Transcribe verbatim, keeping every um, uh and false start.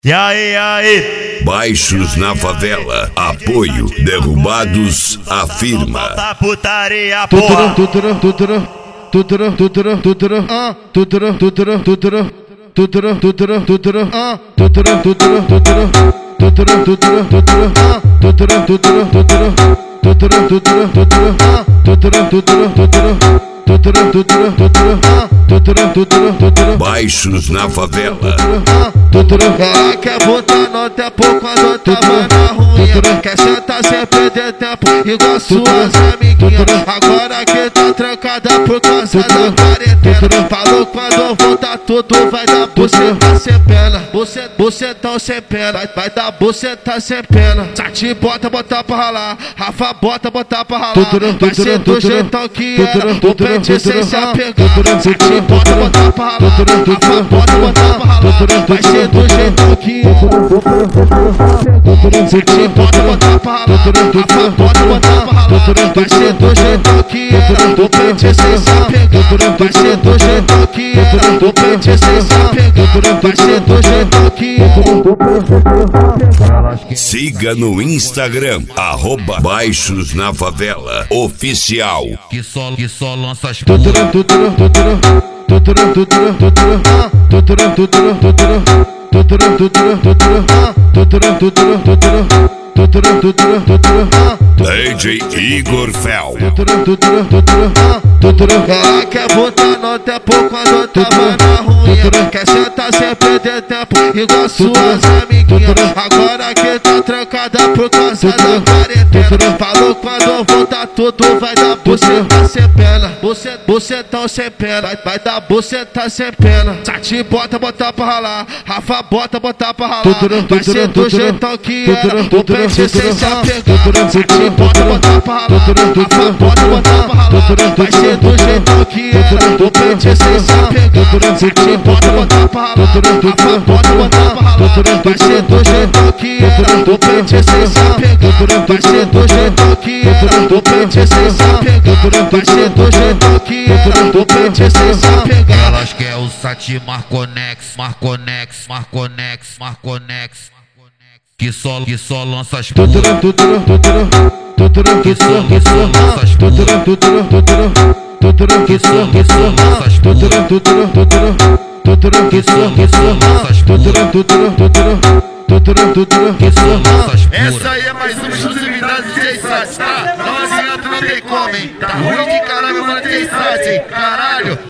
E aí, aí? Baixos na favela, apoio, derrubados, afirma. Tá putaria, porra. Tutura, tutura, tutura, tutura, tutura, ah, tutura, tutura, tutura, tutura, tutura, tutura, ah, tutura, tutura, tutura, tutura, tutura, tutura, ah, tutura, tutura, tutura, tutura, tutura, tutura, ah, tutura, tutura, tutura, tutura, tutura, tutura, ah, tutura, tutura, tutura. Baixos na favela. Ela quer botar no tempo quando tava na ruim. Quer sentar sem perder tempo igual suas amiguinhas. Agora que tá trancada por causa da quarentena. Falou quando voltar tudo vai dar buceta sem pena. Bucetão sem pena, vai, vai dar buceta sem pena. Sati bota, botar pra ralar. Rafa bota, botar pra ralar. Vai ser do jeitão que era, o pente sem se apegar. Sati bota, botar pra ralar. Rafa bota, botar pra ralar. Vai ser do jeito que é. Sete bota, botar pra ralar. Rafa bota, botar pra ralar. Vai ser do jeito que era, o pente sem se apegar. Vai ser do jeito que era, o pente sem se apegar. Vai ser do jeito que é. Siga no Instagram, arroba Baixos na Favela Oficial. Que só, que só lança as Tutura, tutura, tutura, tutura, tutura, tutura, tutura, tutura, tutura, tutura, tutura, tutura, tutura, tutura, tutura, tutura, tutura, tutura, D J Igor Fel. tutura, tutura, tutura, tutura. Ela quer botar no tempo quando tava na ruim. Quer sentar sem perder tempo igual suas amiguinhas. Agora que tá trancada por causa da quarentena. Falou quando voltar tudo vai dar buceta sem pena. Bucetão sem pena, vai, vai dar buceta sem pena. Sati bota, botar pra ralar. Rafa bota, botar pra ralar. Vai ser do jeitão que era, o pente sem se apegar. Sati bota, botar pra ralar. Rafa bota, botar pra ralar. Vai ser do jeitão que era, o pente sem se apegar. Sati bota, botar pra ralar. Rafa bota, botar pra ralar. Vai ser do jeitão que era, o pente sem se apegar. Vai ser do jeitão que era, o pente sem se apegar. Vai ser do jeitão que era, o pente sem se apegar. Elas quer o Sati Marconex, Marconex, Marconex, Marconex. Que só, que só lança as porra. Tutura, tutura, tutura, tutura, Que só, que só lança as porra. tutura, tutura, tutura, tutura, Que só, que só lança as porra. tutura, tutura, tutura, tutura, Que só, que só lança as tutura, porra. tutura, tutura, tutura, tutura, Que só lança as porra. Essa aí é mais uma exclusividade do D J Sati, tá? Não adianta, não tem como, hein? Tá ruim de caralho, mano, D J Sati, hein? Caralho!